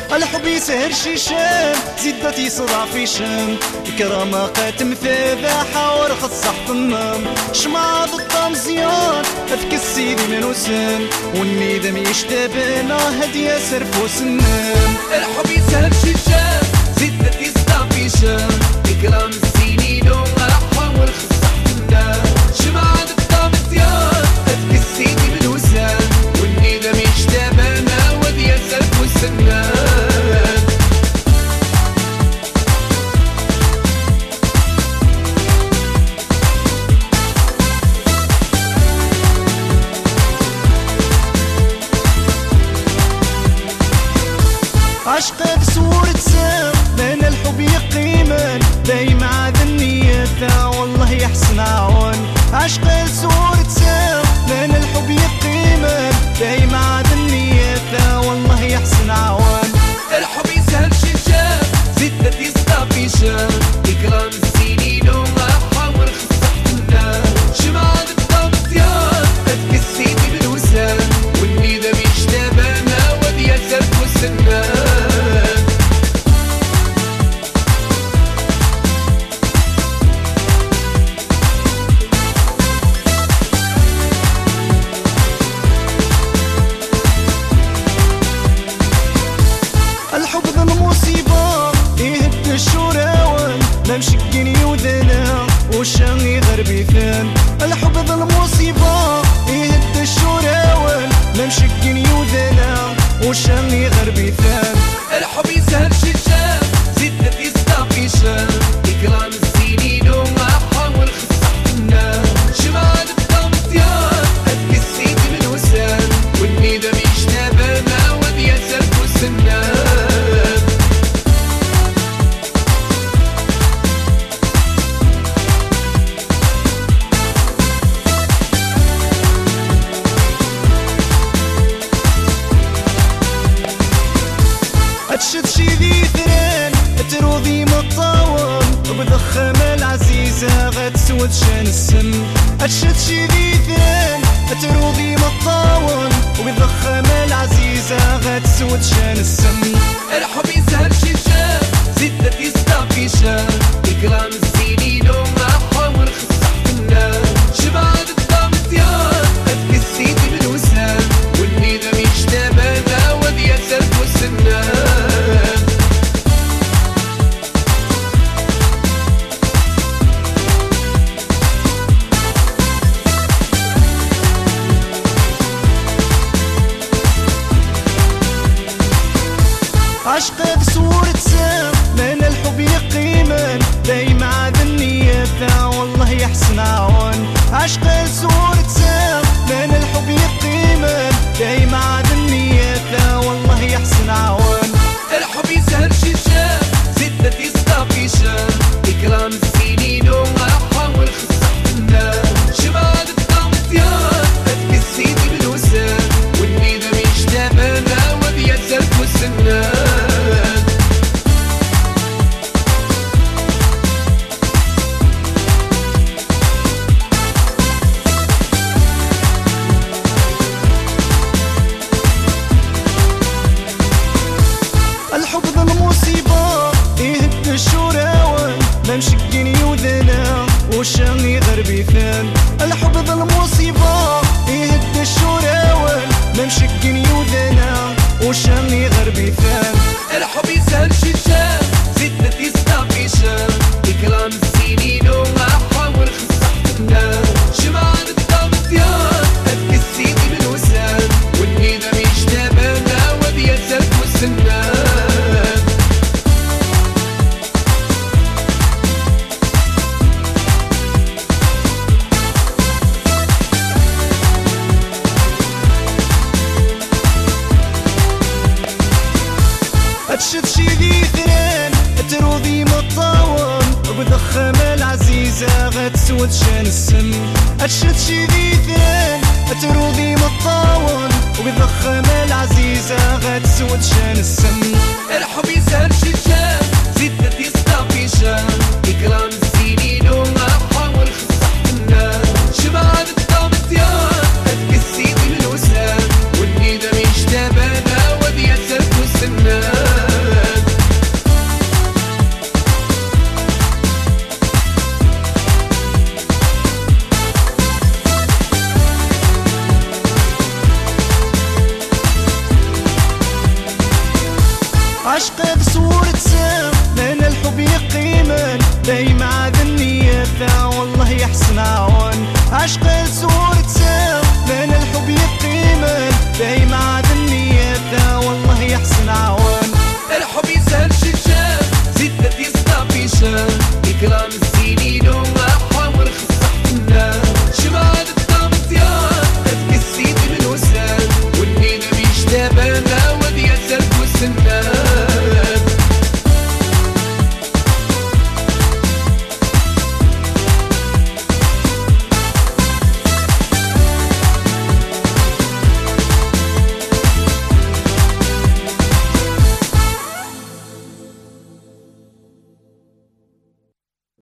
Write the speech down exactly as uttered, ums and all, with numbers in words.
الحب يسهر شيشان زيدت يصدع في شام الكرامة قاتم في ذاحة ورخص صحت النام شمعة ضد مزيان افك السيدي من وسام والندم يشتبنا هدية سرف وسنام. الحب يسهر شيشان زيدت يصدع في شام الكرام السنين وراحة ورخص صحت النام شمعة ضد مزيان افك السيدي من وسام والندم يشتبنا هدية سرف وسنام. عشقة بصورة سام بين الحب يقيما دايم عاد النية والله يحسن عوان. عشقة بصورة سام بين الحب يقيما دايم عاد النية والله يحسن عوان. الحب يسهل شيشان زدت يصدع في شام إكرام السنين وراحة ورخص صحت النام شمعة ضد مزيان فتك السيدي بالوسام والندم يشتبنا وديا سرف والسنام. الحب ذا المصيبة يهد الشراوان ما مشكني وذنا وشاني غربي ثان. الحب ذا المصيبة يهد الشراوان ما مشكني وذنا وشاني غربي ثان. الحب يسهل شيشان زدت يصدع في شام إكرام السنين وراحة ورخص صحت النام شمعة ضد مزيان فتك السيدي من وسام والندم يشتبنا وديا سرف والسنام. تشد شي ذي ثران تروضي مطاون وبضخم العزيزة غتسود شان السم. تشد شي ذي ثران تروضي مطاون وبضخم العزيزة غتسود شان السم. الحب يسهل شيشان زدت يصدع في شام إكرام السنين وراحة ورخص صحت النام شمعة ضد مزيان فتك السيدي من وسام والندم يشتبنا وديا سرف والسنام. عشقة بصورة سام من الحب يقيما دايم عاد النية والله يحسن عوان. عشقة بصورة سام من الحب يقيما دايم عاد النية والله يحسن عوان. الحب يسهل شيشان زدت يصدع في شام إكرام السنين وراحة ورخص صحت النام شمعة ضد مزيان فتك السيدي بالوسام والندم يشتبنا وديا سرف والسنام. الحب ذا المصيبة يهد الشراوان ما مشكني وذنا وشاني غربي ثان. الحب ذا المصيبة يهد الشراوان ما مشكني وذنا وشاني غربي ثان. الحب يسهل شيشان زدت يصدع في شام إكرام السنين وراحة ورخص صحت النام شمعة ضد مزيان فتك السيدي من وسام والندم يشتبنا وديا سرف والسنام. تشد شي ذي ثران تروضي مطاون وبضخم العزيزة غتسود شان السم. تشد شي ذي ثران تروضي مطاون وبضخم العزيزة غتسود شان السم. الحب يسهل شيشان زدت يصدع في شام إكرام السنين وراحة ورخص صحت النام شمعة ضد مزيان فتك السيدي من وسام والندم يشتبنا وديا سرف والسنام. عشق بصورة سر لأن الحب يقيمن دايما عاد النية والله يحسن عون. عشق بصورة سر لأن الحب يقيمن دايما عاد النية والله يحسن عون. الحب يسهل شجاع زدت يصدع في شان إكرام السنين وأحاور خصح في الناس شبعت الطعم مزيان أذكي السيد من وسان والنيل مش تابان لا ودي الزرق والسنان